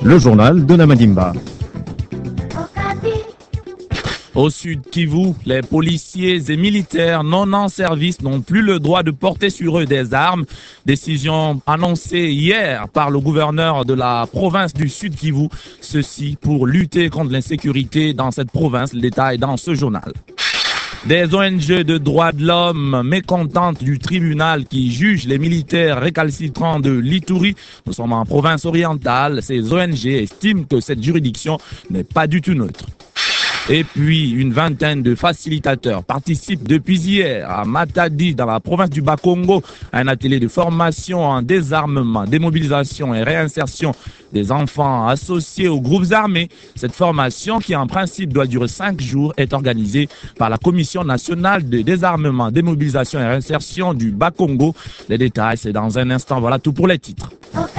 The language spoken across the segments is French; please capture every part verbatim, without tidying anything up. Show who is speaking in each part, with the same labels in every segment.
Speaker 1: Le journal de Namadimba.
Speaker 2: Au sud Kivu, les policiers et militaires non en service n'ont plus le droit de porter sur eux des armes. Décision annoncée hier par le gouverneur de la province du sud Kivu. Ceci pour lutter contre l'insécurité dans cette province. Le détail dans ce journal. Des O N G de droits de l'homme mécontentes du tribunal qui juge les militaires récalcitrants de l'Ituri. Nous sommes en province orientale. Ces O N G estiment que cette juridiction n'est pas du tout neutre. Et puis, une vingtaine de facilitateurs participent depuis hier à Matadi, dans la province du Bas-Congo, à un atelier de formation en désarmement, démobilisation et réinsertion des enfants associés aux groupes armés. Cette formation, qui en principe doit durer cinq jours, est organisée par la Commission nationale de désarmement, démobilisation et réinsertion du Bas-Congo. Les détails, c'est dans un instant. Voilà tout pour les titres.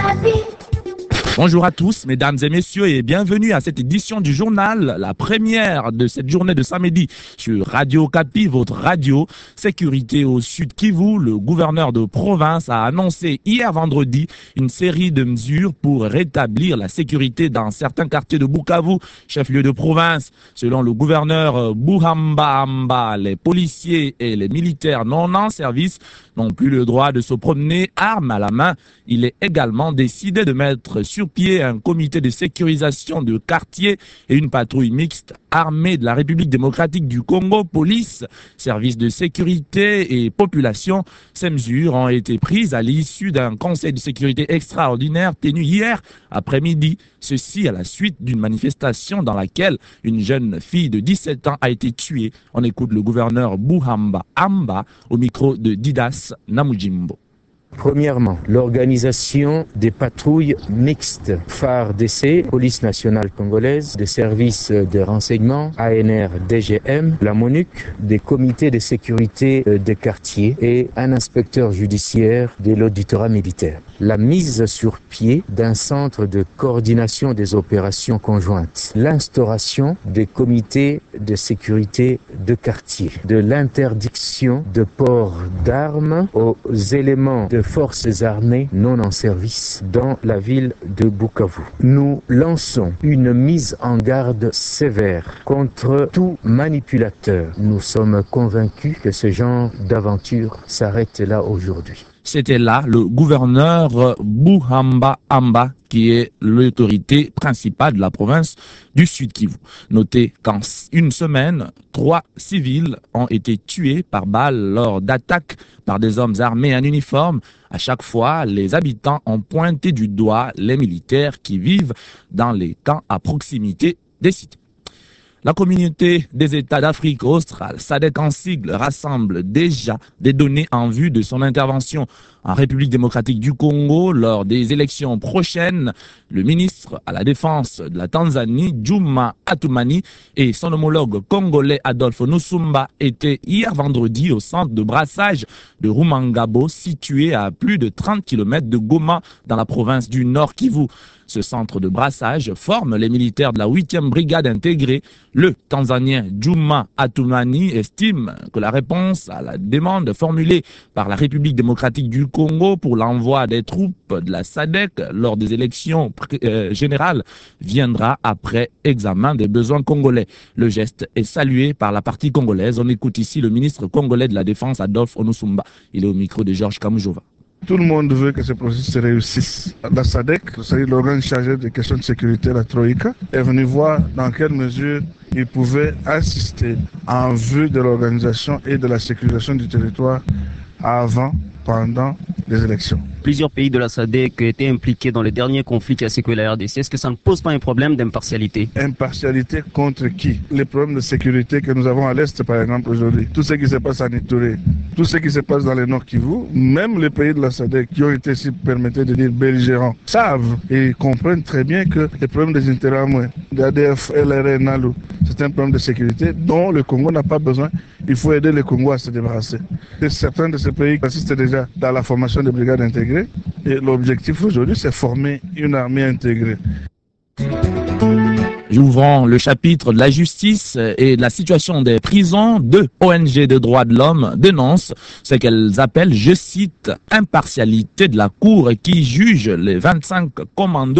Speaker 2: Bonjour à tous, mesdames et messieurs, et bienvenue à cette édition du journal, la première de cette journée de samedi sur Radio Okapi, votre radio. Sécurité au sud Kivu, le gouverneur de province a annoncé hier vendredi une série de mesures pour rétablir la sécurité dans certains quartiers de Bukavu, chef-lieu de province. Selon le gouverneur Buhamba Amba, les policiers et les militaires non en service n'ont plus le droit de se promener armes à la main. Il est également décidé de mettre sur pied un comité de sécurisation de quartier et une patrouille mixte armée de la République démocratique du Congo, police, services de sécurité et population. Ces mesures ont été prises à l'issue d'un conseil de sécurité extraordinaire tenu hier après-midi. Ceci à la suite d'une manifestation dans laquelle une jeune fille de dix-sept ans a été tuée. On écoute le gouverneur Buhamba Amba au micro de Didas Namujimbo.
Speaker 3: Premièrement, l'organisation des patrouilles mixtes F A R D C, Police nationale congolaise, des services de renseignement, A N R D G M, la MONUC, des comités de sécurité des quartiers et un inspecteur judiciaire de l'auditorat militaire. La mise sur pied d'un centre de coordination des opérations conjointes, l'instauration des comités de sécurité de quartier, de l'interdiction de port d'armes aux éléments de forces armées non en service dans la ville de Bukavu. Nous lançons une mise en garde sévère contre tout manipulateur. Nous sommes convaincus que ce genre d'aventure s'arrête là aujourd'hui.
Speaker 2: C'était là le gouverneur Buhamba Amba, qui est l'autorité principale de la province du Sud Kivu. Notez qu'en une semaine, trois civils ont été tués par balle lors d'attaques par des hommes armés en uniforme. À chaque fois, les habitants ont pointé du doigt les militaires qui vivent dans les camps à proximité des cités. La communauté des États d'Afrique australe, S A D C en sigle, rassemble déjà des données en vue de son intervention en République démocratique du Congo lors des élections prochaines. Le ministre à la Défense de la Tanzanie, Juma Atumani, et son homologue congolais Adolphe Nusumba étaient hier vendredi au centre de brassage de Rumangabo, situé à plus de trente kilomètres de Goma, dans la province du Nord Kivu. Ce centre de brassage forme les militaires de la huitième brigade intégrée. Le Tanzanien Juma Atumani estime que la réponse à la demande formulée par la République démocratique du Congo pour l'envoi des troupes de la S A D C lors des élections euh, générales viendra après examen des besoins congolais. Le geste est salué par la partie congolaise. On écoute ici le ministre congolais de la Défense, Adolphe Onusumba. Il est au micro de Georges Kamujova.
Speaker 4: Tout le monde veut que ce processus se réussisse. La S A D C, c'est-à-dire l'organe chargé des questions de sécurité, la Troïka, est venu voir dans quelle mesure il pouvait assister en vue de l'organisation et de la sécurisation du territoire avant, pendant les élections.
Speaker 5: Plusieurs pays de la S A D C étaient impliqués dans les derniers conflits qui a secoué la R D C. Est-ce que ça ne pose pas un problème d'impartialité?
Speaker 4: Impartialité contre qui? Les problèmes de sécurité que nous avons à l'Est, par exemple, aujourd'hui. Tout ce qui se passe en Ituri, tout ce qui se passe dans le Nord Kivu, même les pays de la S A D C qui ont été, si vous permettez de dire, belligérants, savent et comprennent très bien que les problèmes des intérêts amoués, des A D F, L R N, Nalu, c'est un problème de sécurité dont le Congo n'a pas besoin. Il faut aider le Congo à se débarrasser. Et certains de ces pays assistent déjà dans la formation des brigades intégrées. Et l'objectif aujourd'hui, c'est former une armée intégrée.
Speaker 2: Ouvrant le chapitre de la justice et de la situation des prisons, deux O N G de droits de l'homme dénoncent ce qu'elles appellent, je cite, impartialité de la Cour qui juge les vingt-cinq commandos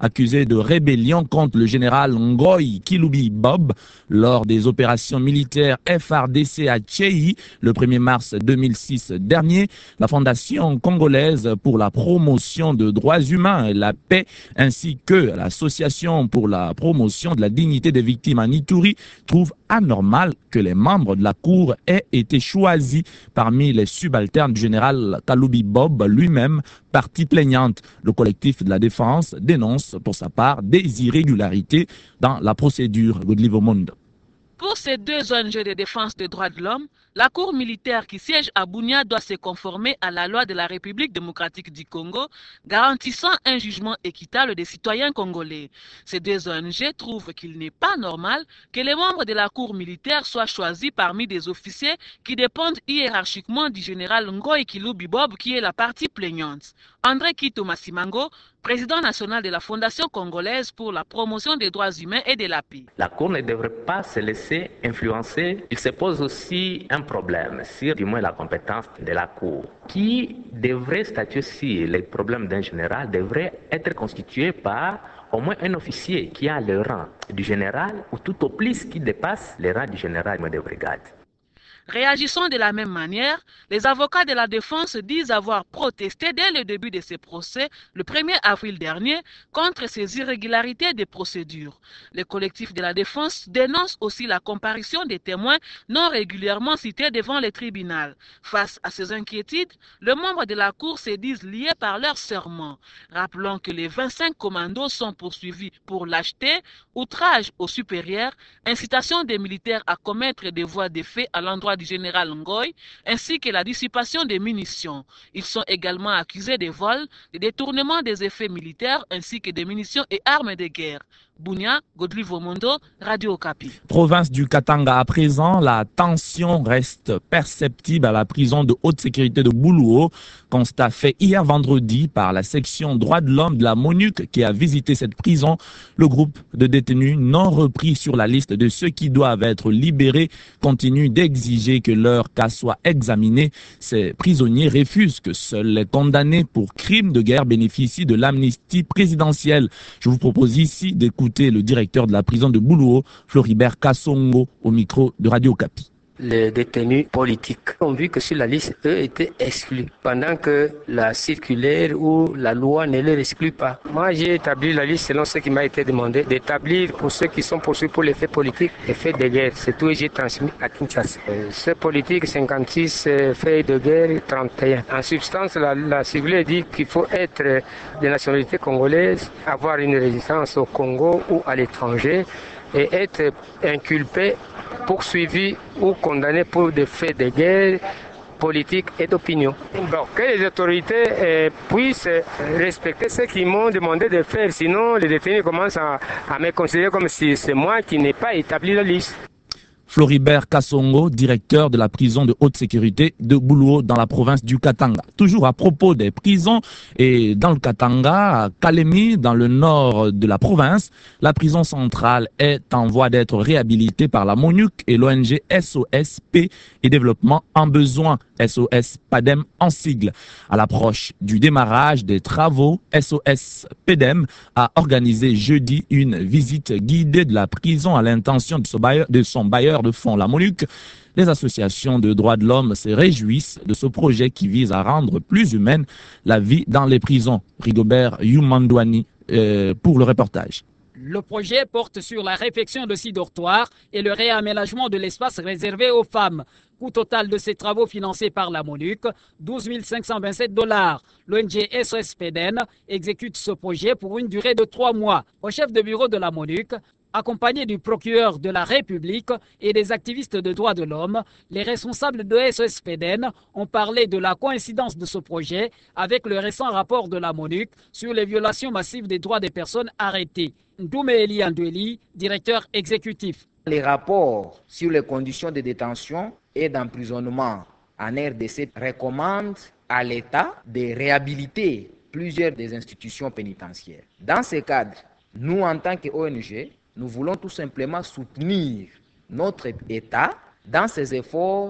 Speaker 2: accusé de rébellion contre le général Ngoy Kilubi Bob lors des opérations militaires F R D C à Tchéi le premier mars deux mille six dernier. La Fondation congolaise pour la promotion de droits humains et la paix ainsi que l'Association pour la promotion de la dignité des victimes en Ituri trouvent anormal que les membres de la Cour aient été choisis parmi les subalternes du général Kaloubi Bob lui-même, partie plaignante. Le collectif de la défense dénonce pour sa part des irrégularités dans la procédure. Godlivo Monde.
Speaker 1: Pour ces deux O N G de défense des droits de l'homme, la cour militaire qui siège à Bunia doit se conformer à la loi de la République démocratique du Congo, garantissant un jugement équitable des citoyens congolais. Ces deux O N G trouvent qu'il n'est pas normal que les membres de la cour militaire soient choisis parmi des officiers qui dépendent hiérarchiquement du général Ngoy Kilubi Bob, qui est la partie plaignante. André Kito Massimango, président national de la Fondation congolaise pour la promotion des droits humains et de la paix.
Speaker 6: La Cour ne devrait pas se laisser influencer. Il se pose aussi un problème sur du moins la compétence de la Cour, qui devrait statuer si les problèmes d'un général devraient être constitués par au moins un officier qui a le rang du général ou tout au plus qui dépasse le rang du général de brigade.
Speaker 1: Réagissant de la même manière, les avocats de la défense disent avoir protesté dès le début de ces procès, le premier avril dernier, contre ces irrégularités des procédures. Le collectif de la défense dénonce aussi la comparution des témoins non régulièrement cités devant le tribunal. Face à ces inquiétudes, les membres de la Cour se disent liés par leur serment. Rappelons que les vingt-cinq commandos sont poursuivis pour lâcheté, outrage aux supérieurs, incitation des militaires à commettre des voies de fait à l'endroit du général Ngoy, ainsi que la dissipation des munitions. Ils sont également accusés de vol, de détournement des effets militaires, ainsi que des munitions et armes de guerre. Bunia, Godlivo Mondo, Radio Okapi.
Speaker 2: Province du Katanga à présent, la tension reste perceptible à la prison de haute sécurité de Buluo. Constat fait hier vendredi par la section droits de l'homme de la MONUC qui a visité cette prison. Le groupe de détenus non repris sur la liste de ceux qui doivent être libérés continue d'exiger que leur cas soit examiné. Ces prisonniers refusent que seuls les condamnés pour crimes de guerre bénéficient de l'amnistie présidentielle. Je vous propose ici d'écouter le directeur de la prison de Buluo, Floribert Kassongo, au micro de Radio Okapi.
Speaker 7: Les détenus politiques ont vu que sur la liste, eux étaient exclus, pendant que la circulaire ou la loi ne les exclut pas. Moi, j'ai établi la liste selon ce qui m'a été demandé, d'établir pour ceux qui sont poursuivis pour les faits politiques et faits de guerre. C'est tout et j'ai transmis à Kinshasa. Euh, ces politiques, cinquante-six, euh, faits de guerre, trente et un. En substance, la, la circulaire dit qu'il faut être de nationalité congolaise, avoir une résidence au Congo ou à l'étranger et être inculpé, poursuivi ou condamné pour des faits de guerre, politique et d'opinion. Donc, que les autorités euh, puissent respecter ce qu'ils m'ont demandé de faire, sinon les détenus commencent à, à me considérer comme si c'est moi qui n'ai pas établi la liste.
Speaker 2: Floribert Kassongo, directeur de la prison de haute sécurité de Buluo dans la province du Katanga. Toujours à propos des prisons et dans le Katanga, à Kalemi, dans le nord de la province, la prison centrale est en voie d'être réhabilitée par la MONUC et l'O N G S O S Paix et Développement en besoin, S O S PADEM en sigle. À l'approche du démarrage des travaux, S O S PADEM a organisé jeudi une visite guidée de la prison à l'intention de son bailleur de, son bailleur de fonds, la MONUC. Les associations de droits de l'homme se réjouissent de ce projet qui vise à rendre plus humaine la vie dans les prisons. Rigobert Youmandouani euh, pour le reportage.
Speaker 8: Le projet porte sur la réfection de six dortoirs et le réaménagement de l'espace réservé aux femmes. Coût total de ces travaux financés par la MONUC, douze mille cinq cent vingt-sept dollars. L'O N G S O S P D E N exécute ce projet pour une durée de trois mois. Au chef de bureau de la MONUC, accompagné du procureur de la République et des activistes de droits de l'homme, les responsables de S O S P D E N ont parlé de la coïncidence de ce projet avec le récent rapport de la MONUC sur les violations massives des droits des personnes arrêtées. Ndoume Eli Andoueli, directeur exécutif.
Speaker 9: Les rapports sur les conditions de détention et d'emprisonnement en R D C recommandent à l'État de réhabiliter plusieurs des institutions pénitentiaires. Dans ce cadre, nous, en tant qu'O N G, nous voulons tout simplement soutenir notre État dans ses efforts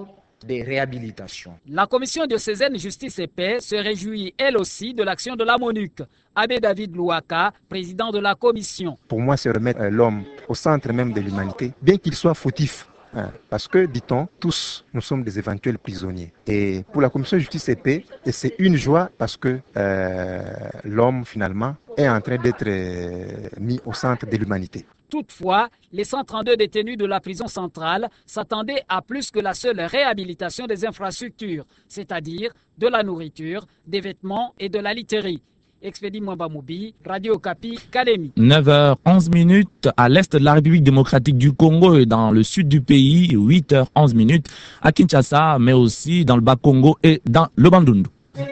Speaker 9: de réhabilitation.
Speaker 8: La commission diocésaine Justice et Paix se réjouit elle aussi de l'action de la MONUC. Abbé David Louaka, président de la commission.
Speaker 10: Pour moi, c'est remettre l'homme au centre même de l'humanité, bien qu'il soit fautif. Parce que, dit-on, tous, nous sommes des éventuels prisonniers. Et pour la commission Justice et Paix, c'est une joie parce que euh, l'homme, finalement, est en train d'être euh, mis au centre de l'humanité.
Speaker 8: Toutefois, les cent trente-deux détenus de la prison centrale s'attendaient à plus que la seule réhabilitation des infrastructures, c'est-à-dire de la nourriture, des vêtements et de la literie. Expédie Mwambamoubi, Radio Okapi, Kalemi.
Speaker 2: neuf heures onze minutes à l'est de la République démocratique du Congo et dans le sud du pays, huit heures onze minutes à Kinshasa, mais aussi dans le Bas-Congo et dans le Bandundu.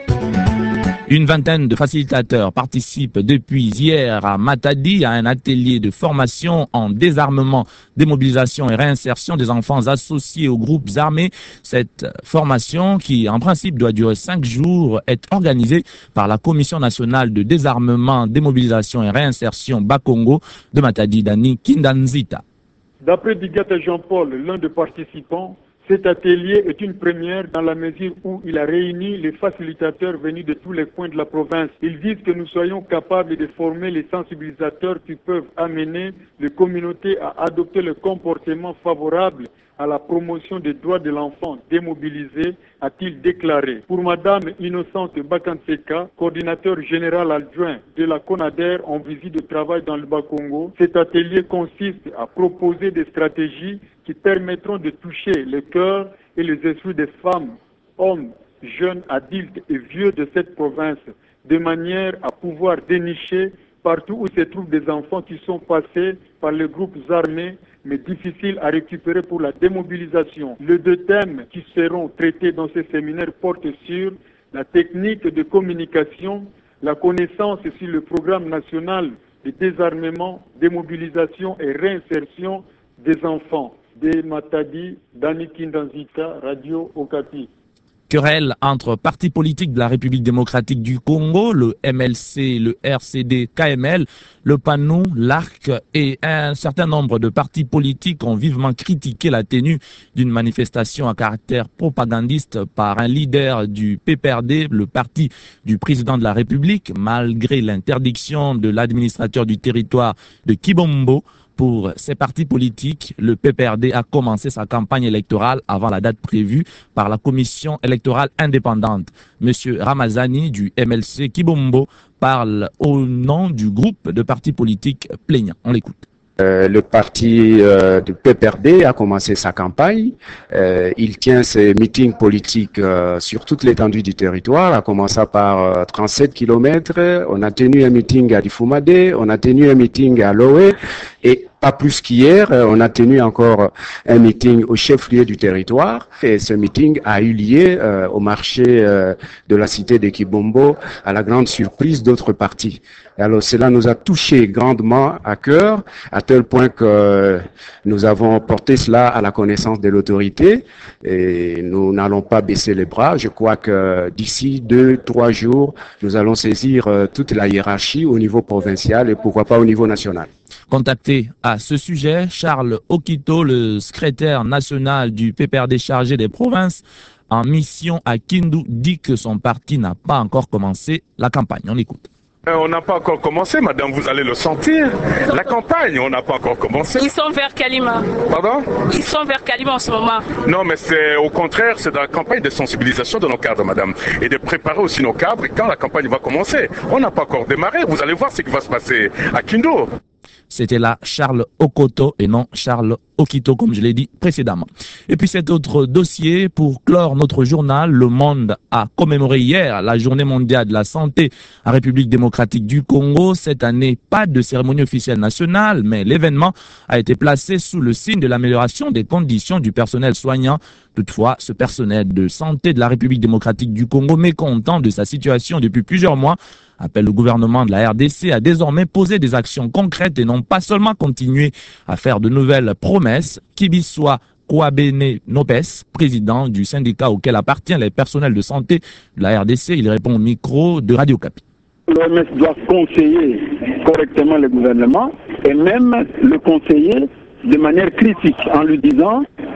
Speaker 2: Une vingtaine de facilitateurs participent depuis hier à Matadi à un atelier de formation en désarmement, démobilisation et réinsertion des enfants associés aux groupes armés. Cette formation, qui en principe doit durer cinq jours, est organisée par la Commission nationale de désarmement, démobilisation et réinsertion Bas-Congo de Matadi, Dani Kindanzita.
Speaker 11: D'après Digata Jean-Paul, l'un des participants, cet atelier est une première dans la mesure où il a réuni les facilitateurs venus de tous les coins de la province. Ils disent que nous soyons capables de former les sensibilisateurs qui peuvent amener les communautés à adopter le comportement favorable à la promotion des droits de l'enfant démobilisé, a-t-il déclaré. Pour Madame Innocente Bakanseka, coordinateur général adjoint de la CONADER en visite de travail dans le Bas-Congo, cet atelier consiste à proposer des stratégies qui permettront de toucher le cœur et les esprits des femmes, hommes, jeunes, adultes et vieux de cette province, de manière à pouvoir dénicher partout où se trouvent des enfants qui sont passés par les groupes armés, mais difficiles à récupérer pour la démobilisation. Les deux thèmes qui seront traités dans ces séminaires portent sur la technique de communication, la connaissance sur le programme national de désarmement, démobilisation et réinsertion des enfants. De Matadi, Dani Kindanzita, Radio Okapi.
Speaker 2: Querelle entre partis politiques de la République démocratique du Congo, le M L C, le R C D, K M L, le P A N U, l'A R C et un certain nombre de partis politiques ont vivement critiqué la tenue d'une manifestation à caractère propagandiste par un leader du P P R D, le parti du président de la République, malgré l'interdiction de l'administrateur du territoire de Kibombo. Pour ces partis politiques, le P P R D a commencé sa campagne électorale avant la date prévue par la commission électorale indépendante. Monsieur Ramazani du M L C Kibombo parle au nom du groupe de partis politiques plaignants. On l'écoute.
Speaker 12: Euh, le parti euh, du P P R D a commencé sa campagne. Euh, il tient ses meetings politiques euh, sur toute l'étendue du territoire, à commencer par euh, trente-sept kilomètres. On a tenu un meeting à Difumade, on a tenu un meeting à Loé et pas plus qu'hier, on a tenu encore un meeting au chef-lieu du territoire et ce meeting a eu lieu euh, au marché euh, de la cité de Kibombo à la grande surprise d'autres partis. Alors cela nous a touché grandement à cœur, à tel point que nous avons porté cela à la connaissance de l'autorité et nous n'allons pas baisser les bras. Je crois que d'ici deux, trois jours, nous allons saisir euh, toute la hiérarchie au niveau provincial et pourquoi pas au niveau national.
Speaker 2: Contacté à ce sujet, Charles Okito, le secrétaire national du P P R D chargé des provinces en mission à Kindu, dit que son parti n'a pas encore commencé la campagne. On écoute.
Speaker 13: On n'a pas encore commencé, madame, vous allez le sentir. La campagne, on n'a pas encore commencé.
Speaker 14: Ils sont vers Kalima.
Speaker 13: Pardon?
Speaker 14: Ils sont vers Kalima en ce moment.
Speaker 13: Non, mais c'est au contraire, c'est dans la campagne de sensibilisation de nos cadres, madame. Et de préparer aussi nos cadres quand la campagne va commencer. On n'a pas encore démarré, vous allez voir ce qui va se passer à Kindu.
Speaker 2: C'était là Charles Okoto et non Charles Okito, comme je l'ai dit précédemment. Et puis cet autre dossier, pour clore notre journal, Le Monde a commémoré hier la journée mondiale de la santé en République démocratique du Congo. Cette année, pas de cérémonie officielle nationale, mais l'événement a été placé sous le signe de l'amélioration des conditions du personnel soignant. Toutefois, ce personnel de santé de la République démocratique du Congo, mécontent de sa situation depuis plusieurs mois, appelle le gouvernement de la R D C à désormais poser des actions concrètes et non pas seulement continuer à faire de nouvelles promesses. Kibiswa Kouabene Nopes, président du syndicat auquel appartient les personnels de santé de la R D C, il répond au micro de Radio Okapi.
Speaker 15: L'O M S doit conseiller correctement le gouvernement et même le conseiller de manière critique en lui disant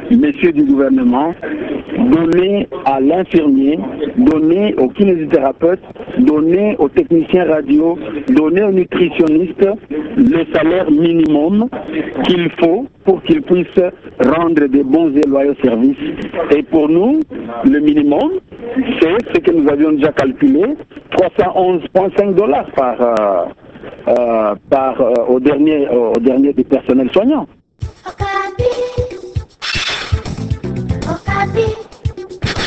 Speaker 15: messieurs du gouvernement, donnez à l'infirmier, donnez au kinésithérapeute, donnez aux techniciens radio, donnez aux nutritionnistes le salaire minimum qu'il faut pour qu'ils puissent rendre de bons et loyaux services. Et pour nous, le minimum, c'est ce que nous avions déjà calculé, trois cent onze virgule cinq dollars par, euh, euh, par euh, au, dernier, au dernier des personnels soignants.
Speaker 16: Okapi. Okapi.